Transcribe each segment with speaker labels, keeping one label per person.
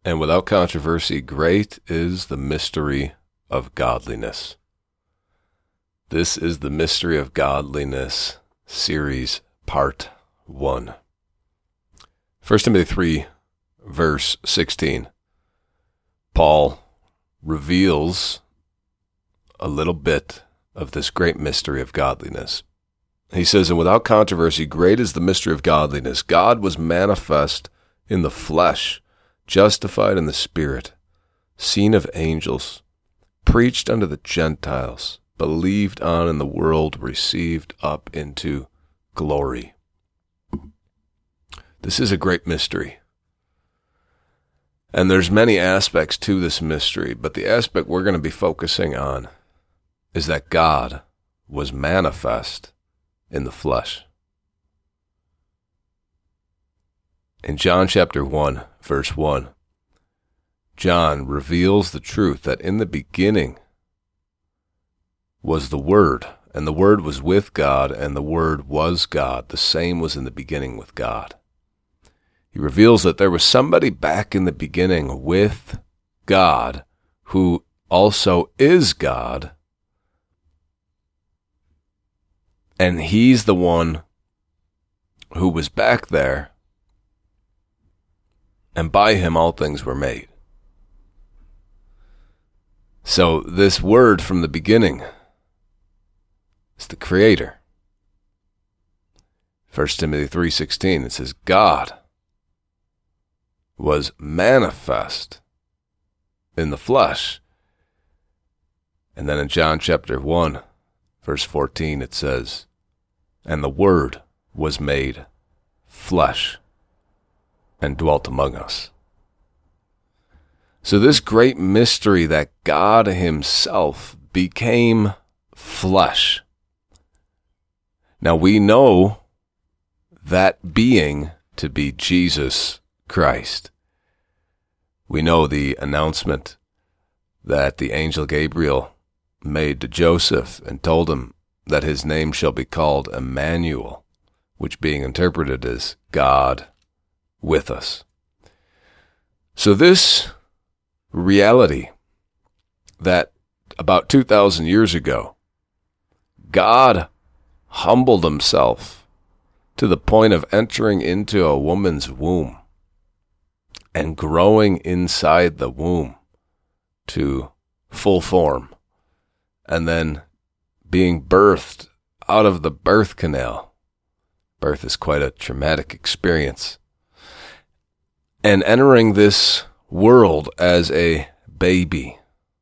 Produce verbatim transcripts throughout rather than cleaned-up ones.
Speaker 1: And without controversy, great is the mystery of godliness. This is the Mystery of Godliness series, part one. First Timothy three, verse sixteen. Paul reveals a little bit of this great mystery of godliness. He says, and without controversy, great is the mystery of godliness. God was manifest in the flesh, justified in the Spirit, seen of angels, preached unto the Gentiles, believed on in the world, received up into glory. This is a great mystery. And there's many aspects to this mystery, but the aspect we're going to be focusing on is that God was manifest in the flesh. In John chapter one, verse one, John reveals the truth that in the beginning was the Word, and the Word was with God, and the Word was God. The same was in the beginning with God. He reveals that there was somebody back in the beginning with God who also is God, and he's the one who was back there, and by him all things were made. So this Word from the beginning is the Creator. First Timothy three sixteen, it says, God was manifest in the flesh. And then in John chapter one, verse fourteen, it says, and the Word was made flesh and dwelt among us. So this great mystery that God himself became flesh. Now we know that being to be Jesus Christ. We know the announcement that the angel Gabriel made to Joseph and told him that his name shall be called Emmanuel, which being interpreted as God with us. So this reality that about two thousand years ago, God humbled himself to the point of entering into a woman's womb and growing inside the womb to full form, and then being birthed out of the birth canal. Birth is quite a traumatic experience. And entering this world as a baby,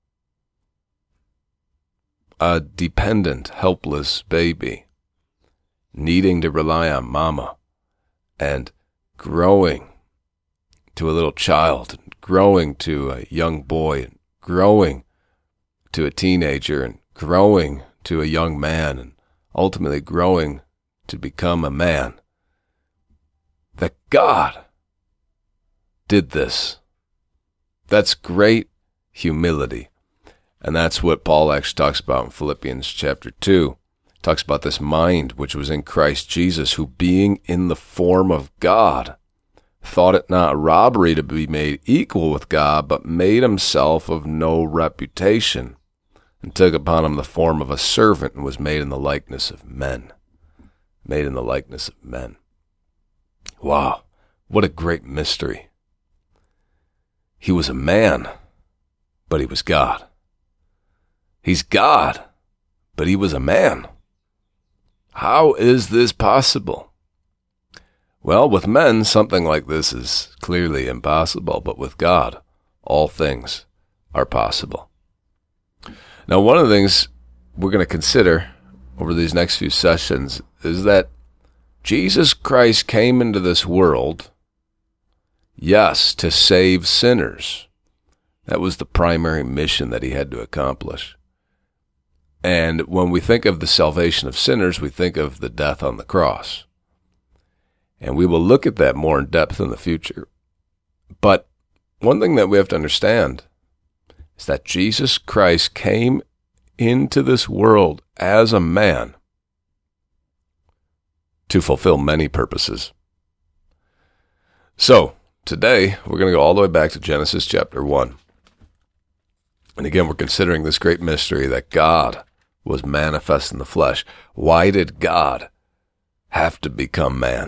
Speaker 1: a dependent, helpless baby, needing to rely on mama, and growing to a little child, growing to a young boy, and growing to a teenager, and growing to a young man, and ultimately growing to become a man. That God did this. That's great humility. And that's what Paul actually talks about in Philippians chapter two. He talks about this mind which was in Christ Jesus, who being in the form of God, thought it not robbery to be made equal with God, but made himself of no reputation, and took upon him the form of a servant, and was made in the likeness of men. Made in the likeness of men. Wow, what a great mystery. He was a man, but he was God. He's God, but he was a man. How is this possible? Well, with men, something like this is clearly impossible, but with God, all things are possible. Now, one of the things we're going to consider over these next few sessions is that Jesus Christ came into this world, yes, to save sinners. That was the primary mission that he had to accomplish. And when we think of the salvation of sinners, we think of the death on the cross. And we will look at that more in depth in the future. But one thing that we have to understand is that Jesus Christ came into this world as a man to fulfill many purposes. So, today we're going to go all the way back to Genesis chapter one. And again, we're considering this great mystery that God was manifest in the flesh. Why did God have to become man?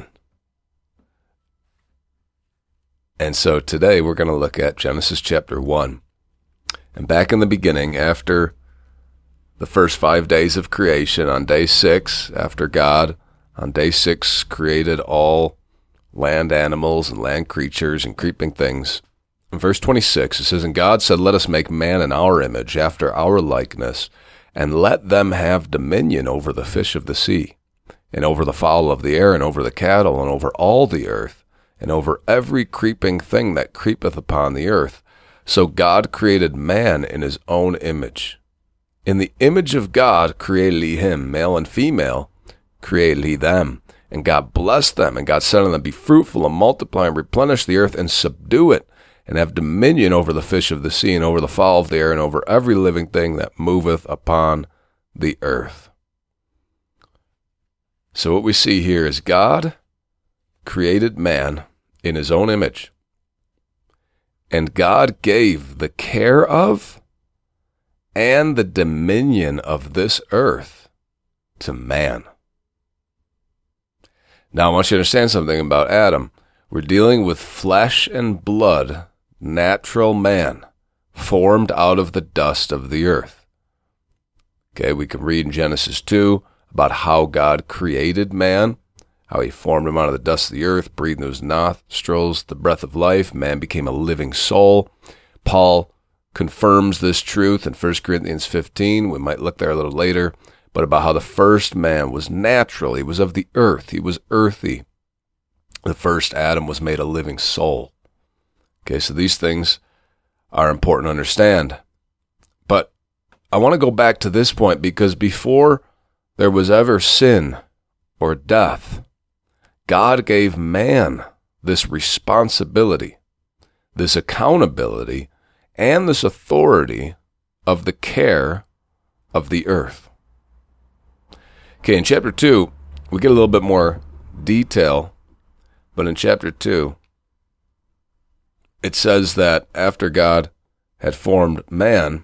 Speaker 1: And so today we're going to look at Genesis chapter one. And back in the beginning, after the first five days of creation, on day six, after God on day six created all land animals and land creatures and creeping things, in verse twenty-six it says, "And God said, Let us make man in our image, after our likeness, and let them have dominion over the fish of the sea, and over the fowl of the air, and over the cattle, and over all the earth, and over every creeping thing that creepeth upon the earth. So God created man in his own image. In the image of God created he him, male and female created he them. And God blessed them, and God said unto them, Be fruitful, and multiply, and replenish the earth, and subdue it, and have dominion over the fish of the sea, and over the fowl of the air, and over every living thing that moveth upon the earth." So what we see here is God created man in his own image. And God gave the care of and the dominion of this earth to man. Now, I want you to understand something about Adam. We're dealing with flesh and blood, natural man, formed out of the dust of the earth. Okay, we can read in Genesis two about how God created man, how he formed him out of the dust of the earth, breathed into his nostrils the breath of life. Man became a living soul. Paul confirms this truth in First Corinthians fifteen. We might look there a little later, but about how the first man was natural. He was of the earth. He was earthy. The first Adam was made a living soul. Okay, so these things are important to understand. But I want to go back to this point, because before there was ever sin or death, God gave man this responsibility, this accountability, and this authority of the care of the earth. Okay, in chapter two, we get a little bit more detail, but in chapter two, it says that after God had formed man,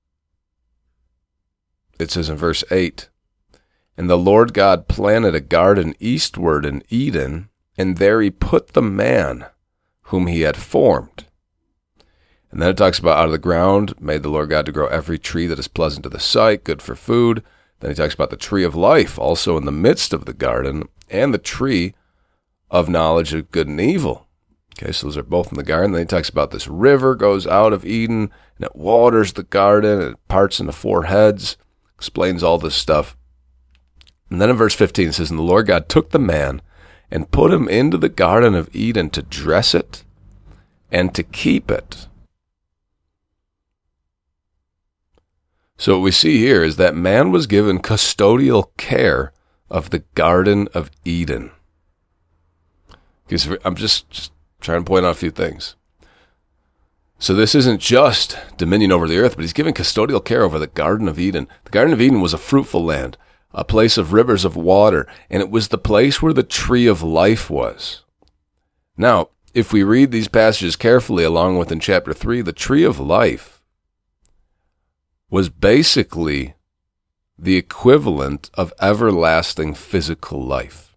Speaker 1: it says in verse eight, "And the Lord God planted a garden eastward in Eden, and there he put the man whom he had formed." And then it talks about out of the ground made the Lord God to grow every tree that is pleasant to the sight, good for food. Then he talks about the tree of life also in the midst of the garden, and the tree of knowledge of good and evil. Okay, so those are both in the garden. Then he talks about this river goes out of Eden, and it waters the garden, and it parts into four heads, explains all this stuff. And then in verse fifteen it says, "And the Lord God took the man and put him into the garden of Eden to dress it and to keep it." So what we see here is that man was given custodial care of the Garden of Eden. Because I'm just, just trying to point out a few things. So this isn't just dominion over the earth, but he's given custodial care over the Garden of Eden. The Garden of Eden was a fruitful land, a place of rivers of water, and it was the place where the tree of life was. Now, if we read these passages carefully along with in chapter three, the tree of life was basically the equivalent of everlasting physical life.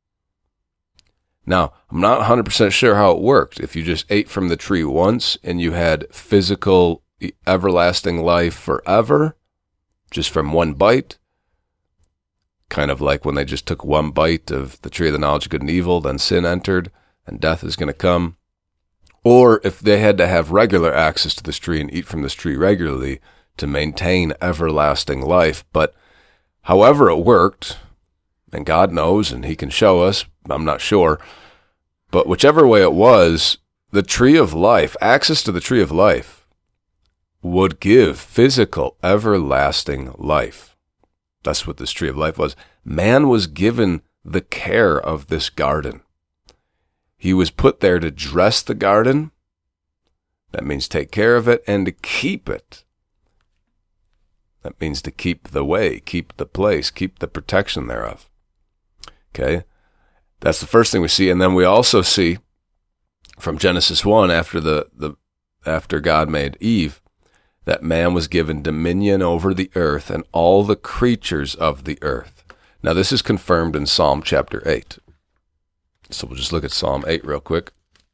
Speaker 1: Now, I'm not one hundred percent sure how it worked. If you just ate from the tree once and you had physical everlasting life forever, just from one bite, kind of like when they just took one bite of the tree of the knowledge of good and evil, then sin entered and death is going to come. Or if they had to have regular access to this tree and eat from this tree regularly to maintain everlasting life. But however it worked, and God knows and he can show us, I'm not sure, but whichever way it was, the tree of life, access to the tree of life, would give physical everlasting life. That's what this tree of life was. Man was given the care of this garden. He was put there to dress the garden. That means take care of it, and to keep it. That means to keep the way, keep the place, keep the protection thereof. Okay? That's the first thing we see. And then we also see from Genesis one, after the, the after God made Eve, that man was given dominion over the earth and all the creatures of the earth. Now, this is confirmed in Psalm chapter eight. So we'll just look at Psalm eight real quick.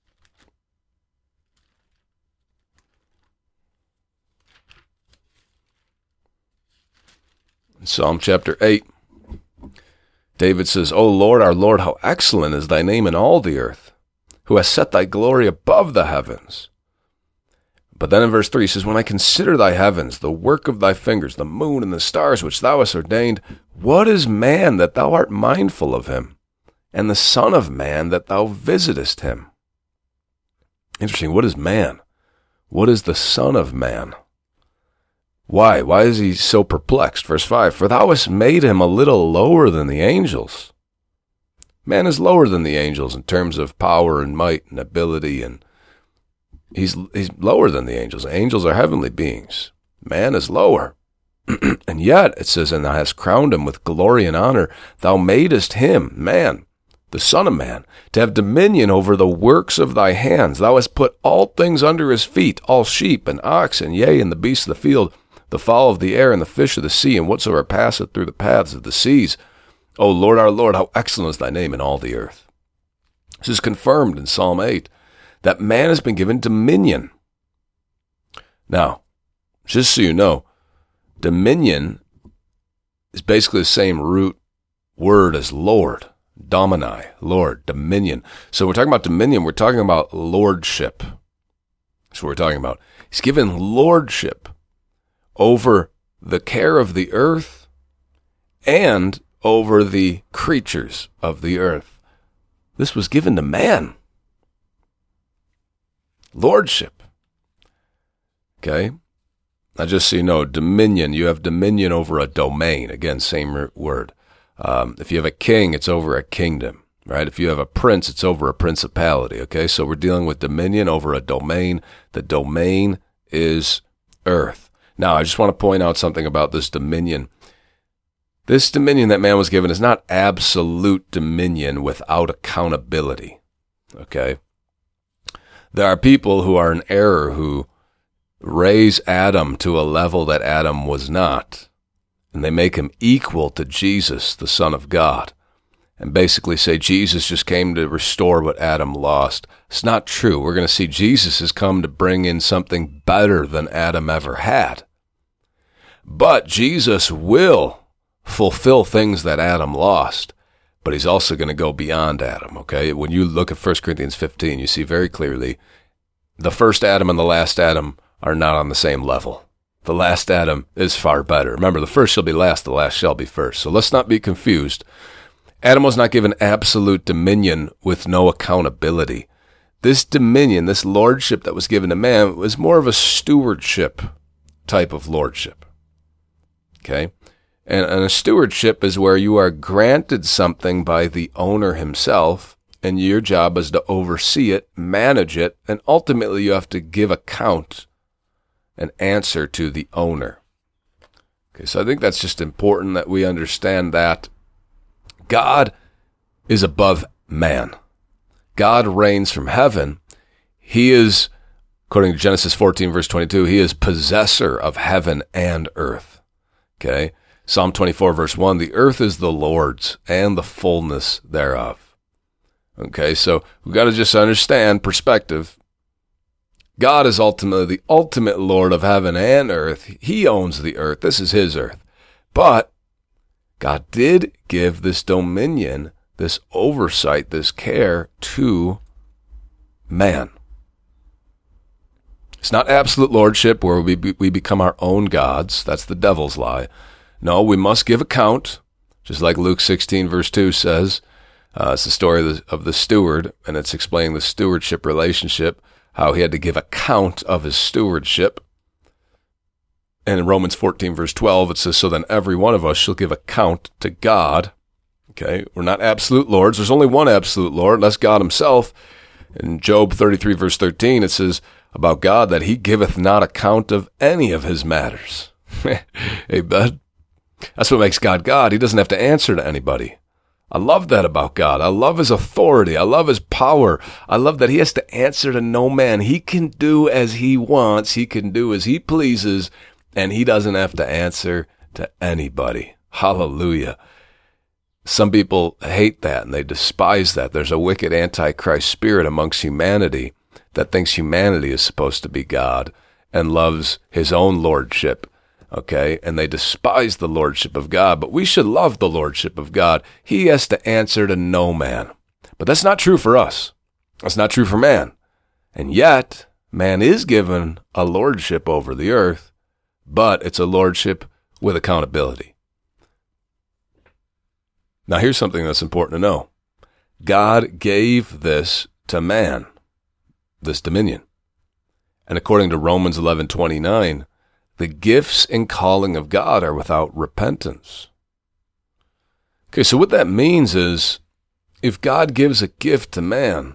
Speaker 1: In Psalm chapter eight, David says, O Lord, our Lord, how excellent is thy name in all the earth, who has set thy glory above the heavens. But then in verse three, he says, when I consider thy heavens, the work of thy fingers, the moon and the stars which thou hast ordained, what is man that thou art mindful of him, and the son of man that thou visitest him? Interesting. What is man? What is the son of man? Why? Why is he so perplexed? Verse five, for thou hast made him a little lower than the angels. Man is lower than the angels in terms of power and might and ability, and he's he's lower than the angels. Angels are heavenly beings. Man is lower. And yet, it says, and thou hast crowned him with glory and honor. Thou madest him, man, the Son of Man, to have dominion over the works of thy hands. Thou hast put all things under his feet, all sheep and oxen, yea, and the beasts of the field, the fowl of the air, and the fish of the sea, and whatsoever passeth through the paths of the seas. O Lord, our Lord, how excellent is thy name in all the earth. This is confirmed in Psalm eight, that man has been given dominion. Now, just so you know, dominion is basically the same root word as Lord. Domini, Lord, dominion. So we're talking about dominion, we're talking about lordship. That's what we're talking about. He's given lordship over the care of the earth and over the creatures of the earth. This was given to man. Lordship. Okay? Now, just so you know, dominion, you have dominion over a domain. Again, same root word. Um, if you have a king, it's over a kingdom, right? If you have a prince, it's over a principality, okay? So we're dealing with dominion over a domain. The domain is earth. Now, I just want to point out something about this dominion. This dominion that man was given is not absolute dominion without accountability, okay? There are people who are in error who raise Adam to a level that Adam was not, and they make him equal to Jesus, the Son of God, and basically say Jesus just came to restore what Adam lost. It's not true. We're going to see Jesus has come to bring in something better than Adam ever had. But Jesus will fulfill things that Adam lost, but he's also going to go beyond Adam, okay? When you look at First Corinthians fifteen, you see very clearly the first Adam and the last Adam are not on the same level. The last Adam is far better. Remember, the first shall be last, the last shall be first. So let's not be confused. Adam was not given absolute dominion with no accountability. This dominion, this lordship that was given to man, was more of a stewardship type of lordship. Okay? And, and a stewardship is where you are granted something by the owner himself, and your job is to oversee it, manage it, and ultimately you have to give account and answer to the owner. Okay, so I think that's just important that we understand that God is above man. God reigns from heaven. He is, according to Genesis fourteen, verse twenty-two, he is possessor of heaven and earth. Okay? Psalm twenty-four, verse one, the earth is the Lord's and the fullness thereof. Okay, so we've got to just understand perspective. God is ultimately the ultimate Lord of heaven and earth. He owns the earth. This is his earth. But God did give this dominion, this oversight, this care to man. It's not absolute lordship where we be, we become our own gods. That's the devil's lie. No, we must give account, just like Luke sixteen, verse two says. Uh, it's the story of the, of the steward, and it's explaining the stewardship relationship, how he had to give account of his stewardship. And in Romans fourteen, verse twelve, it says, so then every one of us shall give account to God. Okay, we're not absolute lords. There's only one absolute Lord, that's God himself. In Job thirty-three, verse thirteen, it says about God that he giveth not account of any of his matters. Amen. That's what makes God God. He doesn't have to answer to anybody. I love that about God. I love his authority. I love his power. I love that he has to answer to no man. He can do as he wants. He can do as he pleases, and he doesn't have to answer to anybody. Hallelujah. Some people hate that and they despise that. There's a wicked antichrist spirit amongst humanity that thinks humanity is supposed to be God and loves his own lordship. Okay, and they despise the lordship of God, but we should love the lordship of God. He has to answer to no man. But that's not true for us. That's not true for man. And yet, man is given a lordship over the earth, but it's a lordship with accountability. Now, here's something that's important to know. God gave this to man, this dominion. And according to Romans eleven twenty-nine, the gifts and calling of God are without repentance. Okay, so what that means is, if God gives a gift to man,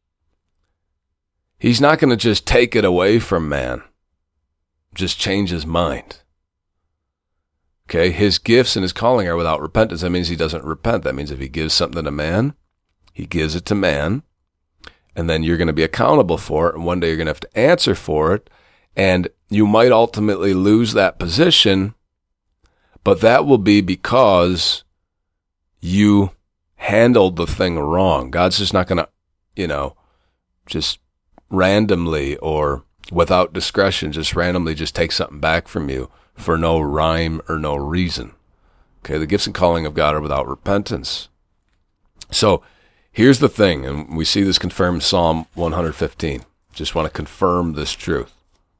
Speaker 1: he's not going to just take it away from man, just change his mind. Okay, his gifts and his calling are without repentance. That means he doesn't repent. That means if he gives something to man, he gives it to man, and then you're going to be accountable for it, and one day you're going to have to answer for it, and you might ultimately lose that position, but that will be because you handled the thing wrong. God's just not going to, you know, just randomly or without discretion, just randomly just take something back from you for no rhyme or no reason. Okay, the gifts and calling of God are without repentance. So here's the thing, and we see this confirmed in Psalm one fifteen. Just want to confirm this truth.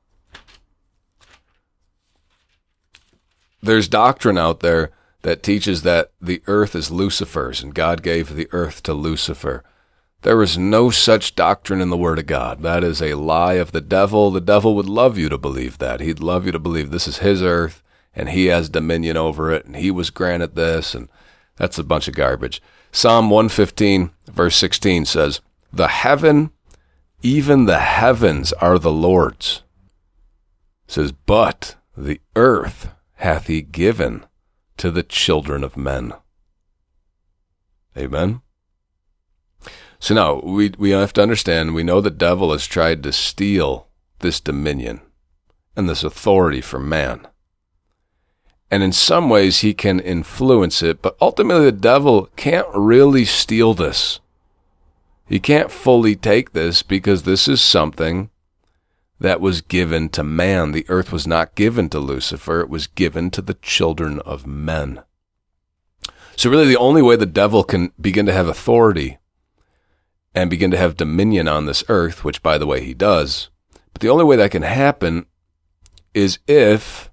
Speaker 1: There's doctrine out there that teaches that the earth is Lucifer's and God gave the earth to Lucifer. There is no such doctrine in the Word of God. That is a lie of the devil. The devil would love you to believe that. He'd love you to believe this is his earth and he has dominion over it and he was granted this, and that's a bunch of garbage. Psalm one fifteen, verse sixteen says, "The heaven, even the heavens are the Lord's." It says, "But the earth hath he given to the children of men." Amen. So now we we have to understand, we know the devil has tried to steal this dominion and this authority from man. And in some ways he can influence it, but ultimately the devil can't really steal this. He can't fully take this because this is something that was given to man. The earth was not given to Lucifer. It was given to the children of men. So really the only way the devil can begin to have authority and begin to have dominion on this earth, which by the way he does, but the only way that can happen is if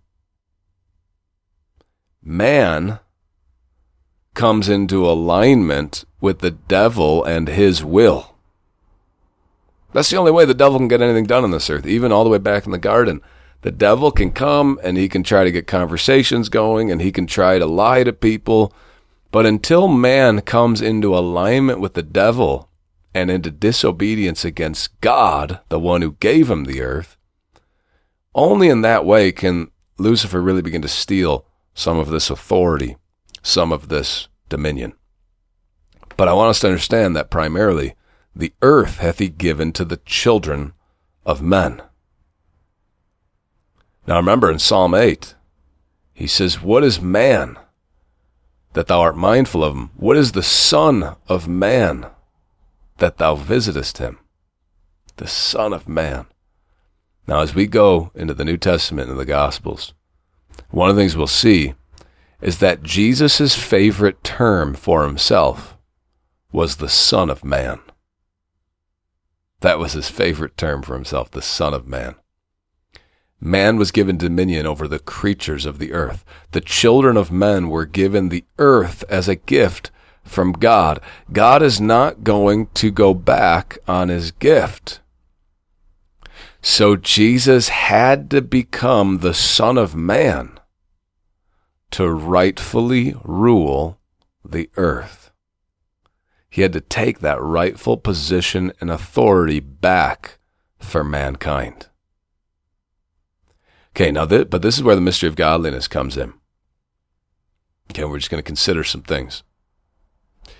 Speaker 1: man comes into alignment with the devil and his will. That's the only way the devil can get anything done on this earth, even all the way back in the garden. The devil can come and he can try to get conversations going and he can try to lie to people. But until man comes into alignment with the devil and into disobedience against God, the one who gave him the earth, only in that way can Lucifer really begin to steal some of this authority, some of this dominion. But I want us to understand that primarily the earth hath he given to the children of men. Now remember in Psalm eight, he says, "What is man that thou art mindful of him? What is the son of man that thou visitest him?" The Son of Man. Now as we go into the New Testament and the Gospels, one of the things we'll see is that Jesus' favorite term for himself was the Son of Man. That was his favorite term for himself, the Son of Man. Man was given dominion over the creatures of the earth. The children of men were given the earth as a gift from God. God is not going to go back on his gift. So Jesus had to become the Son of Man to rightfully rule the earth. He had to take that rightful position and authority back for mankind. Okay, now, th- but this is where the mystery of godliness comes in. Okay, we're just going to consider some things.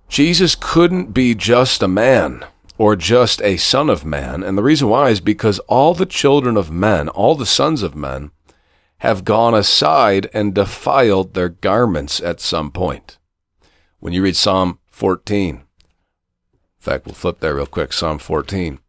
Speaker 1: Jesus couldn't be just a man or just a son of man. And the reason why is because all the children of men, all the sons of men, have gone aside and defiled their garments at some point. When you read Psalm fourteen, in fact, we'll flip there real quick, Psalm fourteen.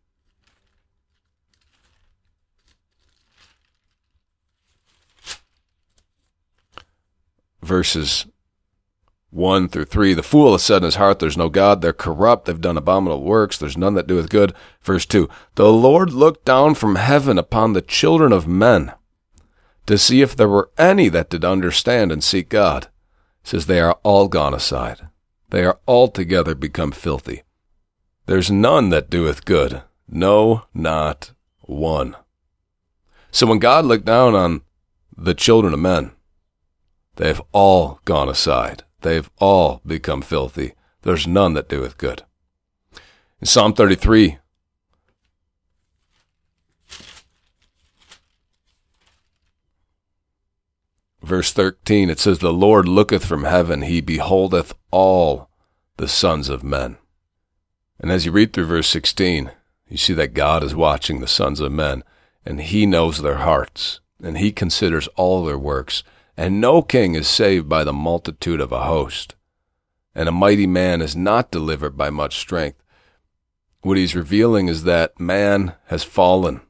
Speaker 1: Verses one through three, the fool has said in his heart, there's no God. They're corrupt. They've done abominable works. There's none that doeth good. Verse two, the Lord looked down from heaven upon the children of men to see if there were any that did understand and seek God. It says they are all gone aside. They are altogether become filthy. There's none that doeth good. No, not one. So when God looked down on the children of men, they have all gone aside. They've all become filthy. There's none that doeth good. In Psalm thirty-three, verse thirteen, it says, the Lord looketh from heaven, he beholdeth all the sons of men. And as you read through verse sixteen, you see that God is watching the sons of men, and he knows their hearts, and he considers all their works. And no king is saved by the multitude of a host, and a mighty man is not delivered by much strength. What he's revealing is that man has fallen.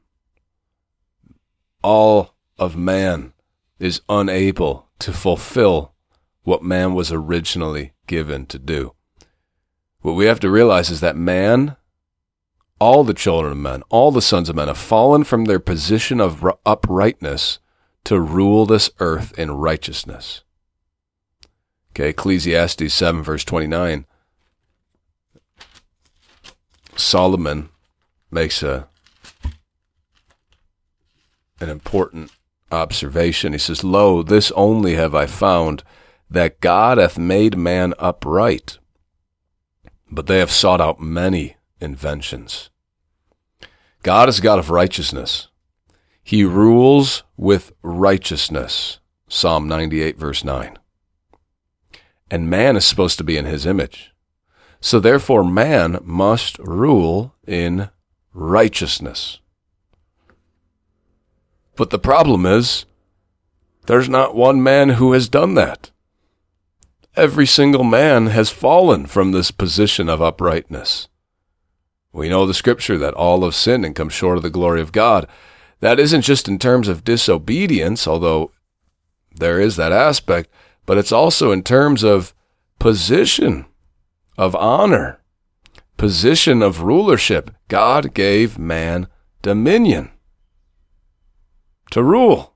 Speaker 1: All of man is unable to fulfill what man was originally given to do. What we have to realize is that man, all the children of men, all the sons of men have fallen from their position of uprightness to rule this earth in righteousness. Okay, Ecclesiastes seven, verse twenty-nine. Solomon makes a an important observation. He says, lo, this only have I found, that God hath made man upright, but they have sought out many inventions. God is a God of righteousness. He rules with righteousness. Psalm ninety-eight, verse nine. And man is supposed to be in his image. So therefore man must rule in righteousness. But the problem is, there's not one man who has done that. Every single man has fallen from this position of uprightness. We know the scripture that all have sinned and come short of the glory of God. That isn't just in terms of disobedience, although there is that aspect, but it's also in terms of position, of honor, position of rulership. God gave man dominion to rule.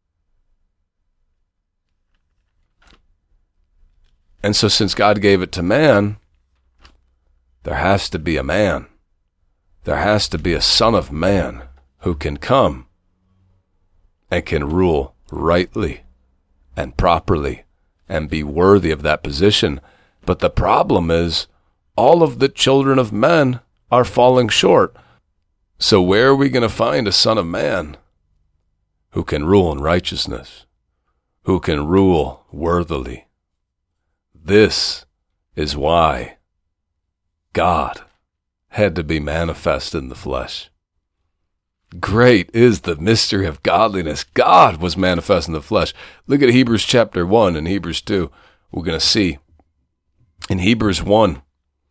Speaker 1: And so since God gave it to man, there has to be a man. There has to be a son of man who can come and can rule rightly and properly and be worthy of that position. But the problem is, all of the children of men are falling short. So where are we going to find a son of man who can rule in righteousness, who can rule worthily? This is why God had to be manifest in the flesh. Great is the mystery of godliness. God was manifest in the flesh. Look at Hebrews chapter one and Hebrews two. We're going to see in Hebrews one,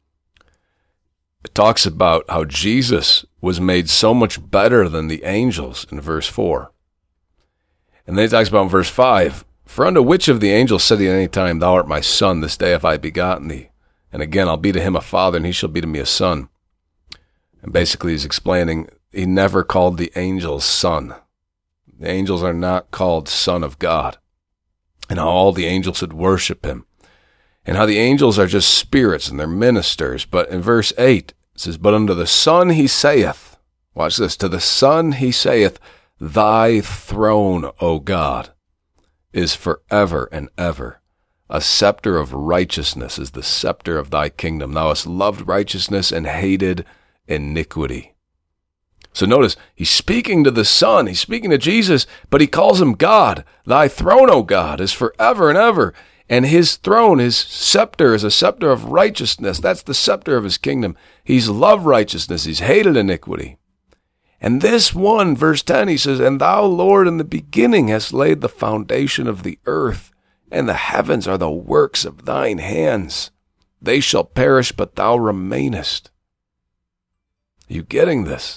Speaker 1: it talks about how Jesus was made so much better than the angels in verse four. And then it talks about in verse five, for unto which of the angels said he at any time, thou art my son, this day have I begotten thee. And again, I'll be to him a father, and he shall be to me a son. And basically he's explaining, he never called the angels son. The angels are not called son of God. And how all the angels would worship him. And how the angels are just spirits and they're ministers. But in verse eight, it says, but unto the Son he saith, watch this, to the Son he saith, thy throne, O God, is forever and ever. A scepter of righteousness is the scepter of thy kingdom. Thou hast loved righteousness and hated iniquity. So notice, he's speaking to the Son, he's speaking to Jesus, but he calls him God. Thy throne, O God, is forever and ever. And his throne, his scepter, is a scepter of righteousness. That's the scepter of his kingdom. He's loved righteousness. He's hated iniquity. And this one, verse ten, he says, and thou, Lord, in the beginning hast laid the foundation of the earth, and the heavens are the works of thine hands. They shall perish, but thou remainest. Are you getting this?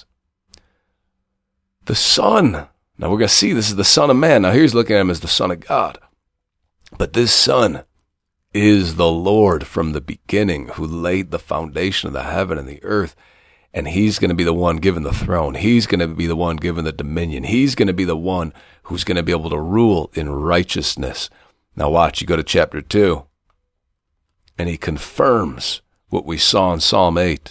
Speaker 1: The Son. Now we're going to see this is the Son of Man. Now here's looking at him as the Son of God. But this Son is the Lord from the beginning, who laid the foundation of the heaven and the earth. And he's going to be the one given the throne. He's going to be the one given the dominion. He's going to be the one who's going to be able to rule in righteousness. Now watch, you go to chapter two, and he confirms what we saw in Psalm eight.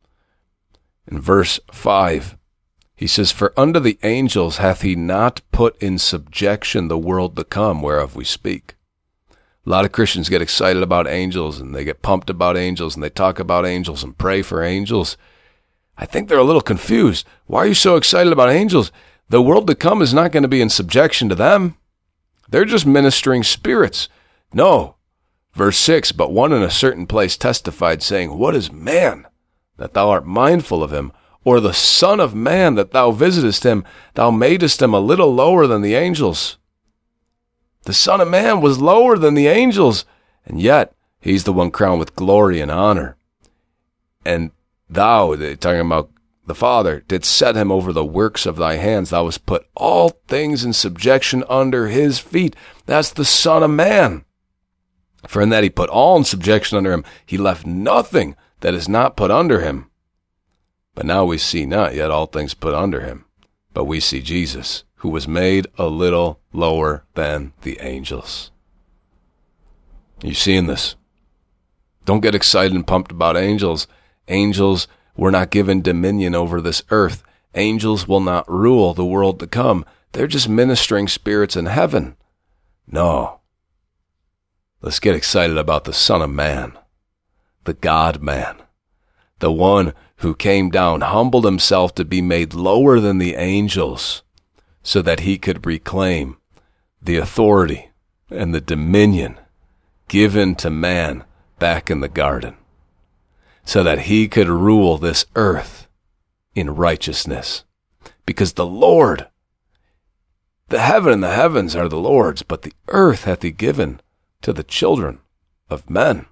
Speaker 1: In verse five, he says, for unto the angels hath he not put in subjection the world to come, whereof we speak. A lot of Christians get excited about angels, and they get pumped about angels, and they talk about angels and pray for angels. I think they're a little confused. Why are you so excited about angels? The world to come is not going to be in subjection to them. They're just ministering spirits. No. Verse six, but one in a certain place testified, saying, what is man, that thou art mindful of him? Or the Son of Man, that thou visitest him? Thou madest him a little lower than the angels. The Son of Man was lower than the angels, and yet he's the one crowned with glory and honor. And thou, talking about the Father, didst set him over the works of thy hands. Thou hast put all things in subjection under his feet. That's the Son of Man. For in that he put all in subjection under him, he left nothing that is not put under him. But now we see not yet all things put under him, but we see Jesus, who was made a little lower than the angels. Are you seeing this? Don't get excited and pumped about angels. Angels were not given dominion over this earth. Angels will not rule the world to come. They're just ministering spirits in heaven. No. Let's get excited about the Son of Man, the God-man, the one who came down, humbled himself to be made lower than the angels so that he could reclaim the authority and the dominion given to man back in the garden, so that he could rule this earth in righteousness. Because the Lord, the heaven and the heavens are the Lord's, but the earth hath he given to the children of men.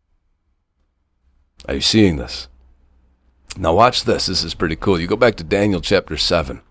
Speaker 1: Are you seeing this? Now watch this. This is pretty cool. You go back to Daniel chapter seven.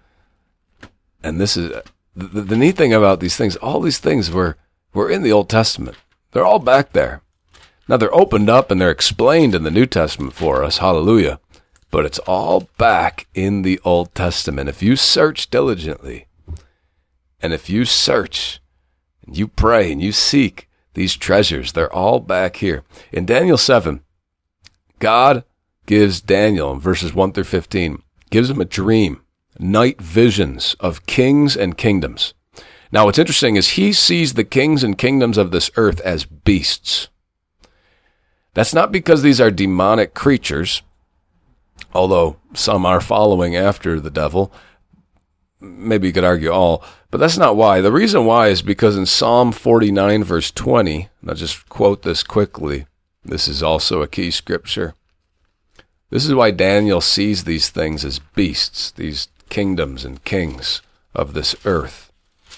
Speaker 1: And this is, the, the neat thing about these things, all these things were, were in the Old Testament. They're all back there. Now they're opened up and they're explained in the New Testament for us. Hallelujah. But it's all back in the Old Testament. If you search diligently, and if you search, and you pray, and you seek these treasures, they're all back here. In Daniel seven, God gives Daniel, in verses one through fifteen, gives him a dream, night visions of kings and kingdoms. Now what's interesting is he sees the kings and kingdoms of this earth as beasts. That's not because these are demonic creatures, although some are following after the devil. Maybe you could argue all, but that's not why. The reason why is because in Psalm forty-nine, verse twenty, and I'll just quote this quickly. This is also a key scripture. This is why Daniel sees these things as beasts, these kingdoms and kings of this earth.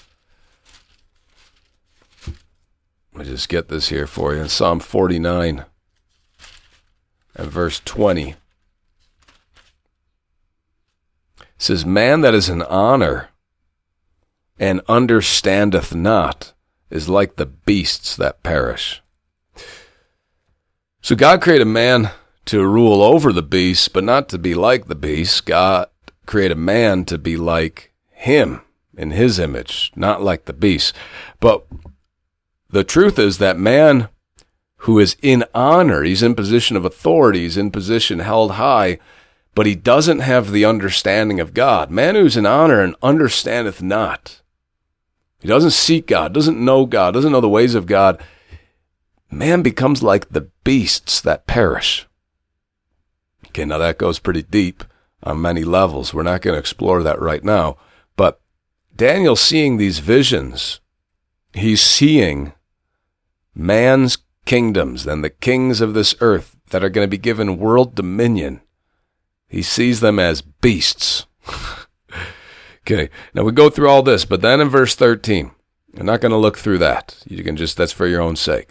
Speaker 1: Let me just get this here for you. In Psalm forty-nine and verse twenty, it says, man that is in honor and understandeth not is like the beasts that perish. So God created man to rule over the beasts, but not to be like the beasts. God created man to be like him in his image, not like the beasts. But the truth is that man who is in honor, he's in position of authority, he's in position held high, but he doesn't have the understanding of God. Man who's in honor and understandeth not. He doesn't seek God, doesn't know God, doesn't know the ways of God. Man becomes like the beasts that perish. Okay, now that goes pretty deep on many levels. We're not going to explore that right now. But Daniel seeing these visions, he's seeing man's kingdoms and the kings of this earth that are going to be given world dominion, he sees them as beasts. Okay, now we go through all this, but then in verse thirteen, I'm not going to look through that. You can just, that's for your own sake.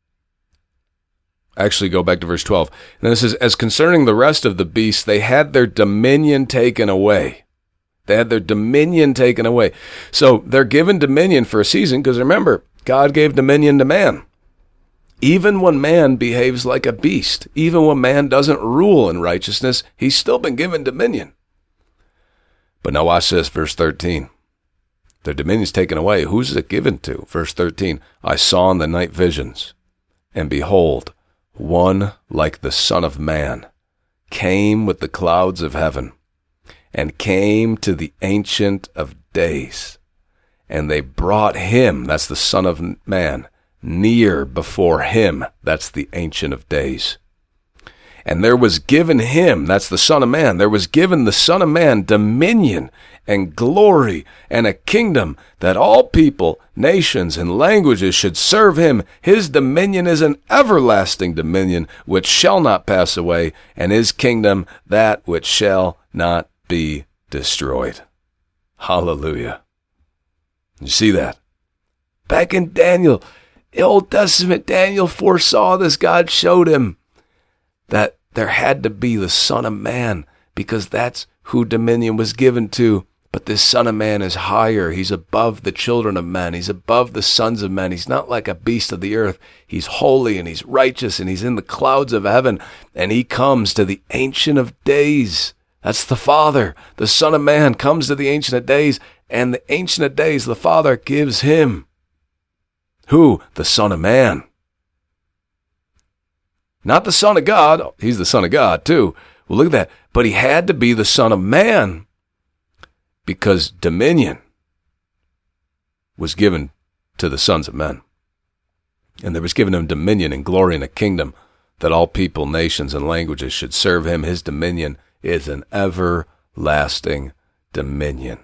Speaker 1: Actually, go back to verse twelve. And this is, as concerning the rest of the beasts, they had their dominion taken away. They had their dominion taken away. So they're given dominion for a season, because remember, God gave dominion to man. Even when man behaves like a beast, even when man doesn't rule in righteousness, he's still been given dominion. But now watch this, verse thirteen. Their dominion's taken away. Who's it given to? Verse thirteen, I saw in the night visions, and behold, one like the Son of Man came with the clouds of heaven, and came to the Ancient of Days. And they brought him, that's the Son of Man, near before him, that's the Ancient of Days. And there was given him, that's the Son of Man, there was given the Son of Man dominion and glory and a kingdom, that all people, nations, and languages should serve him. His dominion is an everlasting dominion which shall not pass away, and his kingdom that which shall not be destroyed. Hallelujah. You see that? Back in Daniel, the Old Testament, Daniel foresaw this. God showed him that there had to be the Son of Man, because that's who dominion was given to. But this Son of Man is higher. He's above the children of men. He's above the sons of men. He's not like a beast of the earth. He's holy and he's righteous and he's in the clouds of heaven. And he comes to the Ancient of Days. That's the Father. The Son of Man comes to the Ancient of Days, and the Ancient of Days, the Father, gives him. Who? The Son of Man. Not the Son of God. He's the Son of God too. Well, look at that. But he had to be the Son of Man, because dominion was given to the sons of men. And there was given him dominion and glory and a kingdom, that all people, nations, and languages should serve him. His dominion is an everlasting dominion.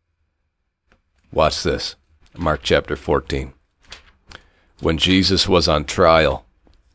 Speaker 1: Watch this. Mark chapter fourteen. When Jesus was on trial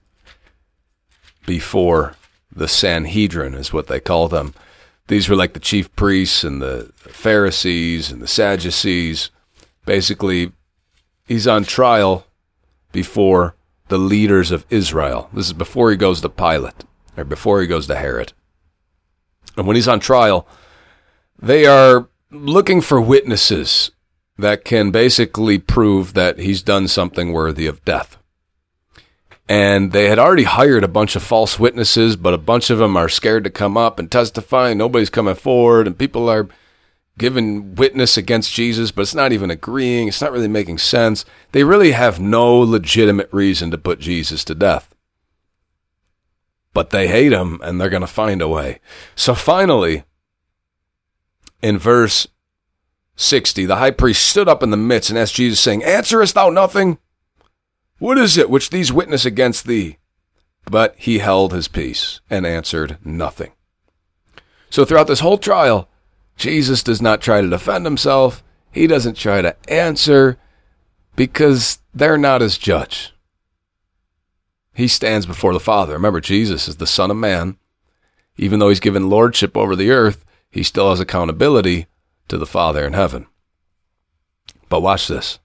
Speaker 1: before the Sanhedrin, is what they call them. These were like the chief priests and the Pharisees and the Sadducees. Basically, he's on trial before the leaders of Israel. This is before he goes to Pilate, or before he goes to Herod. And when he's on trial, they are looking for witnesses that can basically prove that he's done something worthy of death. And they had already hired a bunch of false witnesses, but a bunch of them are scared to come up and testify, and nobody's coming forward, and people are giving witness against Jesus, but it's not even agreeing. It's not really making sense. They really have no legitimate reason to put Jesus to death. But they hate him, and they're going to find a way. So finally, in verse sixty, the high priest stood up in the midst and asked Jesus, saying, Answerest thou nothing? What is it which these witness against thee? But he held his peace and answered nothing. So throughout this whole trial, Jesus does not try to defend himself. He doesn't try to answer, because they're not his judge. He stands before the Father. Remember, Jesus is the Son of Man. Even though he's given lordship over the earth, he still has accountability to the Father in heaven. But watch this.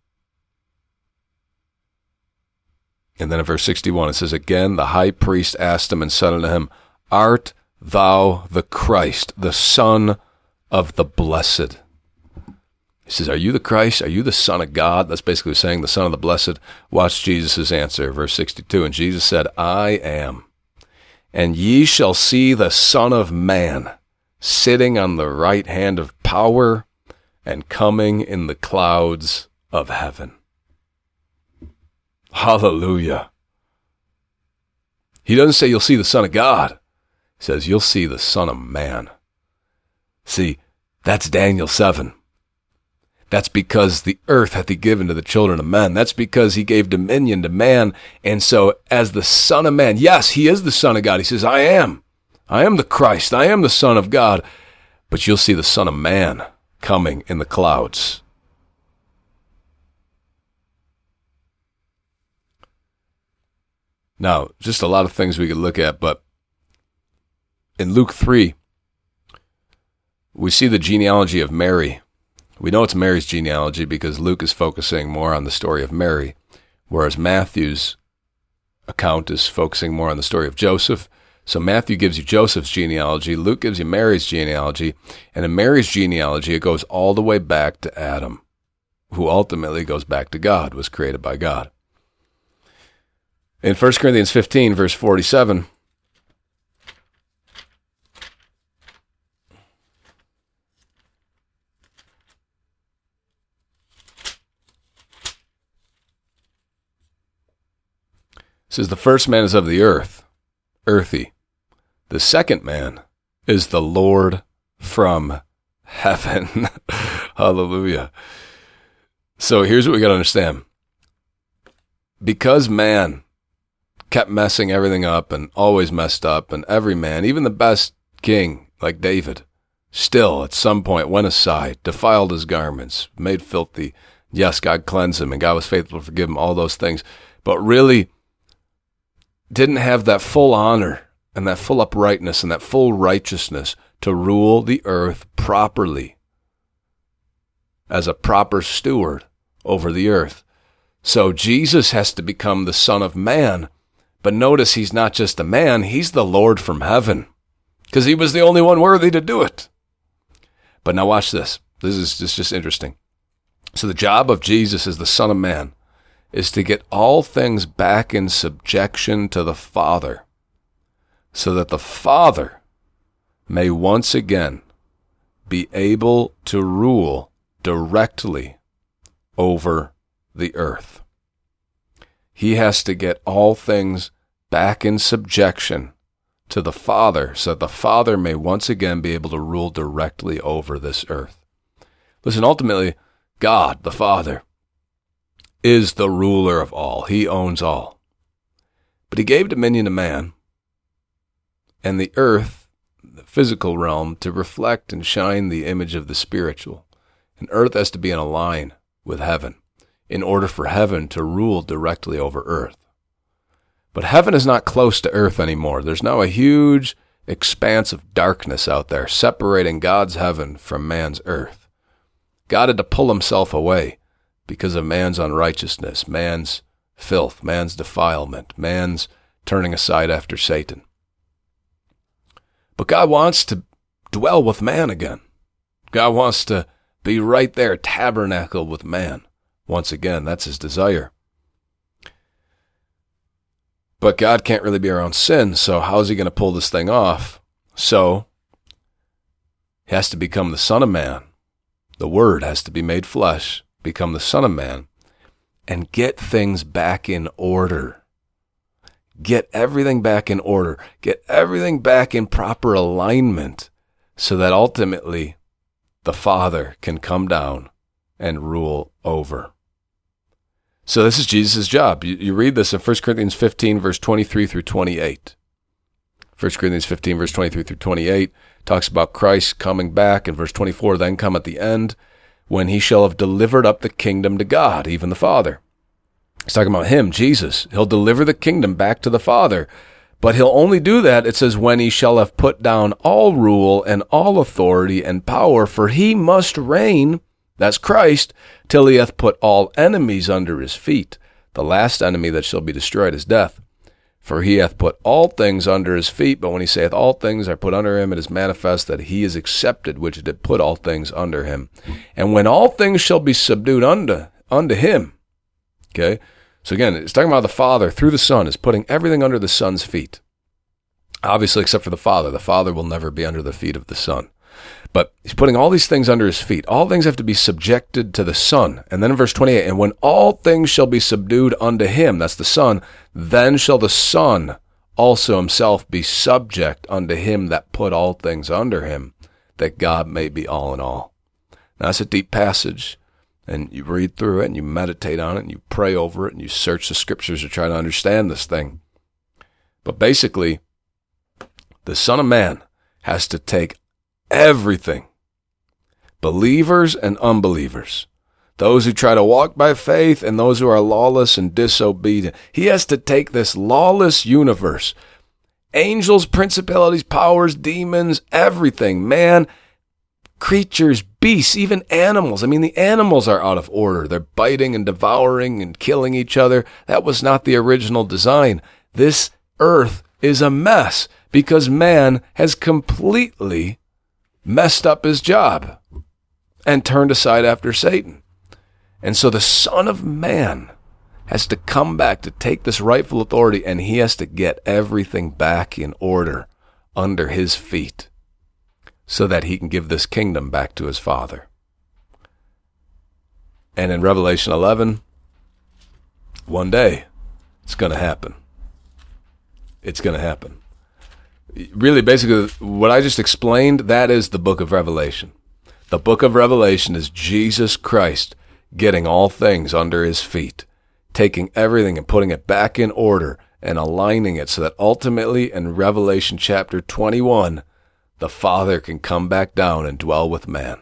Speaker 1: And then in verse sixty-one, it says, Again, the high priest asked him and said unto him, Art thou the Christ, the Son of the Blessed? He says, Are you the Christ? Are you the Son of God? That's basically saying the Son of the Blessed. Watch Jesus' answer, verse sixty-two. And Jesus said, I am. And ye shall see the Son of Man sitting on the right hand of power and coming in the clouds of heaven. Hallelujah. He doesn't say you'll see the Son of God. He says you'll see the Son of Man. See, that's Daniel seven. That's because the earth hath he given to the children of men. That's because he gave dominion to man. And so as the Son of Man, yes, he is the Son of God. He says, I am. I am the Christ. I am the Son of God. But you'll see the Son of Man coming in the clouds. Now, just a lot of things we could look at, but in Luke three, we see the genealogy of Mary. We know it's Mary's genealogy because Luke is focusing more on the story of Mary, whereas Matthew's account is focusing more on the story of Joseph. So Matthew gives you Joseph's genealogy, Luke gives you Mary's genealogy, and in Mary's genealogy, it goes all the way back to Adam, who ultimately goes back to God, was created by God. In First Corinthians fifteen, verse forty-seven, it says, the first man is of the earth, earthy. The second man is the Lord from heaven. Hallelujah. So here's what we got to understand. Because man kept messing everything up and always messed up, and every man, even the best king like David, still at some point went aside, defiled his garments, made filthy. Yes, God cleansed him and God was faithful to forgive him, all those things. But really didn't have that full honor and that full uprightness and that full righteousness to rule the earth properly as a proper steward over the earth. So Jesus has to become the Son of Man. But notice he's not just a man, he's the Lord from heaven, because he was the only one worthy to do it. But now watch this. This is just, just interesting. So the job of Jesus as the Son of Man is to get all things back in subjection to the Father, so that the Father may once again be able to rule directly over the earth. He has to get all things back in subjection to the Father, so that the Father may once again be able to rule directly over this earth. Listen, ultimately, God, the Father, is the ruler of all. He owns all. But he gave dominion to man and the earth, the physical realm, to reflect and shine the image of the spiritual. And earth has to be in a line with heaven in order for heaven to rule directly over earth. But heaven is not close to earth anymore. There's now a huge expanse of darkness out there separating God's heaven from man's earth. God had to pull himself away because of man's unrighteousness, man's filth, man's defilement, man's turning aside after Satan. But God wants to dwell with man again. God wants to be right there, tabernacle with man. Once again, that's his desire. But God can't really be around sin, so how is he going to pull this thing off? So, he has to become the Son of Man. The Word has to be made flesh, become the Son of Man, and get things back in order. Get everything back in order. Get everything back in proper alignment so that ultimately the Father can come down and rule over. So this is Jesus' job. You, you read this in First Corinthians fifteen, verse twenty-three through twenty-eight. First Corinthians fifteen, verse twenty-three through twenty-eight talks about Christ coming back. In verse twenty-four, then come at the end, when he shall have delivered up the kingdom to God, even the Father. He's talking about him, Jesus. He'll deliver the kingdom back to the Father. But he'll only do that, it says, when he shall have put down all rule and all authority and power, for he must reign, that's Christ, till he hath put all enemies under his feet. The last enemy that shall be destroyed is death. For he hath put all things under his feet, but when he saith all things are put under him, it is manifest that he is accepted, which did put all things under him. And when all things shall be subdued unto, unto him, okay? So again, it's talking about the Father through the Son is putting everything under the Son's feet. Obviously, except for the Father. The Father will never be under the feet of the Son. But he's putting all these things under his feet. All things have to be subjected to the Son. And then in verse twenty-eight, and when all things shall be subdued unto him, that's the Son, then shall the Son also himself be subject unto him that put all things under him, that God may be all in all. Now, that's a deep passage. And you read through it, and you meditate on it, and you pray over it, and you search the scriptures to try to understand this thing. But basically, the Son of Man has to take everything, believers and unbelievers, those who try to walk by faith and those who are lawless and disobedient. He has to take this lawless universe, angels, principalities, powers, demons, everything, man, creatures, beasts, even animals. I mean, the animals are out of order. They're biting and devouring and killing each other. That was not the original design. This earth is a mess because man has completely messed up his job and turned aside after Satan. And so the Son of Man has to come back to take this rightful authority, and he has to get everything back in order under his feet so that he can give this kingdom back to his Father. And in Revelation eleven, one day, it's going to happen. It's going to happen. Really, basically, what I just explained, that is the book of Revelation. The book of Revelation is Jesus Christ getting all things under his feet, taking everything and putting it back in order and aligning it so that ultimately in Revelation chapter twenty-one, the Father can come back down and dwell with man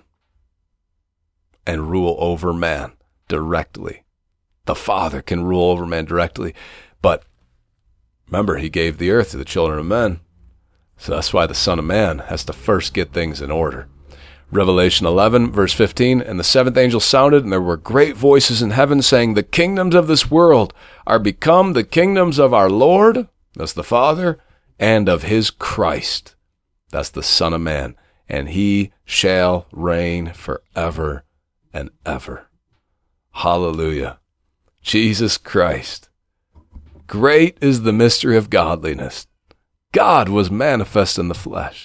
Speaker 1: and rule over man directly. The Father can rule over man directly. But remember, he gave the earth to the children of men. So that's why the Son of Man has to first get things in order. Revelation eleven, verse fifteen, and the seventh angel sounded, and there were great voices in heaven saying, the kingdoms of this world are become the kingdoms of our Lord, that's the Father, and of his Christ, that's the Son of Man, and he shall reign forever and ever. Hallelujah. Jesus Christ. Great is the mystery of godliness. God was manifest in the flesh.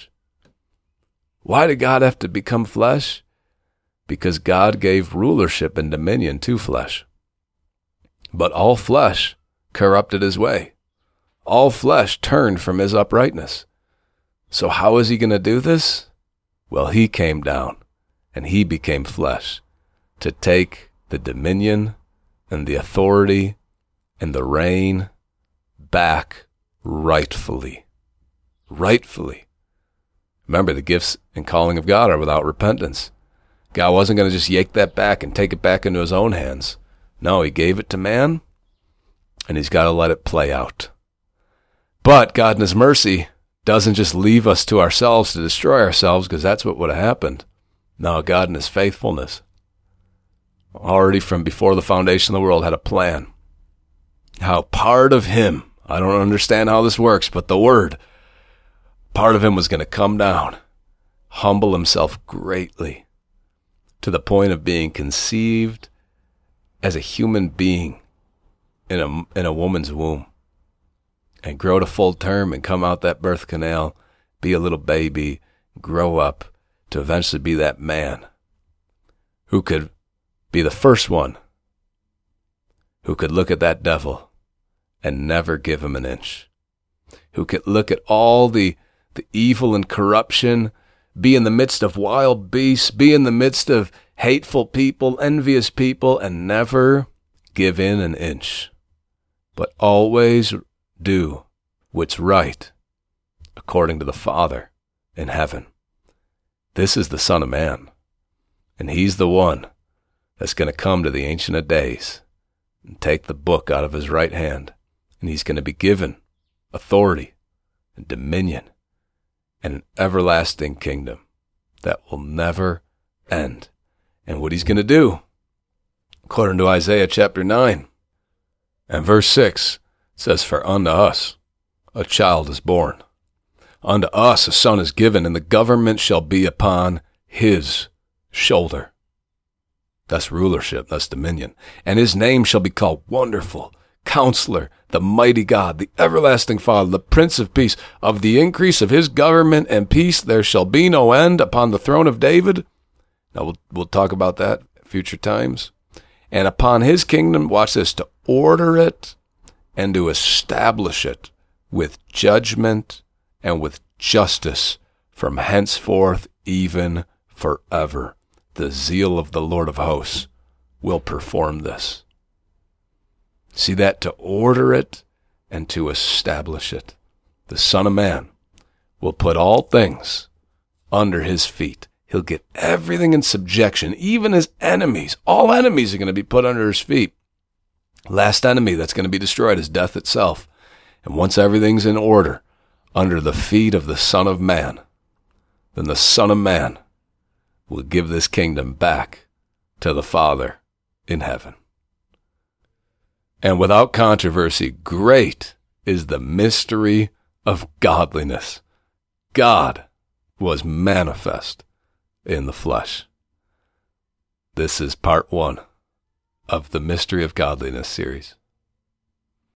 Speaker 1: Why did God have to become flesh? Because God gave rulership and dominion to flesh. But all flesh corrupted his way. All flesh turned from his uprightness. So how is he going to do this? Well, he came down and he became flesh to take the dominion and the authority and the reign back rightfully. Rightfully. Remember, the gifts and calling of God are without repentance. God wasn't going to just yank that back and take it back into his own hands. No, he gave it to man, and he's got to let it play out. But God in his mercy doesn't just leave us to ourselves to destroy ourselves, because that's what would have happened. No, God in his faithfulness, already from before the foundation of the world, had a plan. How part of him, I don't understand how this works, but the word, part of him was going to come down, humble himself greatly to the point of being conceived as a human being in a, in a woman's womb and grow to full term and come out that birth canal, be a little baby, grow up to eventually be that man who could be the first one who could look at that devil and never give him an inch, who could look at all the the evil and corruption, be in the midst of wild beasts, be in the midst of hateful people, envious people, and never give in an inch, but always do what's right according to the Father in heaven. This is the Son of Man, and he's the one that's going to come to the Ancient of Days and take the book out of his right hand, and he's going to be given authority and dominion and an everlasting kingdom that will never end. And what he's going to do, according to Isaiah chapter nine and verse six, it says, for unto us a child is born, unto us a son is given, and the government shall be upon his shoulder. That's rulership, that's dominion. And his name shall be called Wonderful, Counselor, the Mighty God, the Everlasting Father, the Prince of Peace. Of the increase of his government and peace there shall be no end upon the throne of David. Now we'll, we'll talk about that at future times. And upon his kingdom, watch this, to order it and to establish it with judgment and with justice from henceforth even forever. The zeal of the Lord of hosts will perform this. See that? To order it and to establish it. The Son of Man will put all things under his feet. He'll get everything in subjection, even his enemies. All enemies are going to be put under his feet. Last enemy that's going to be destroyed is death itself. And once everything's in order under the feet of the Son of Man, then the Son of Man will give this kingdom back to the Father in heaven. And without controversy, great is the mystery of godliness. God was manifest in the flesh. This is part one of the Mystery of Godliness series.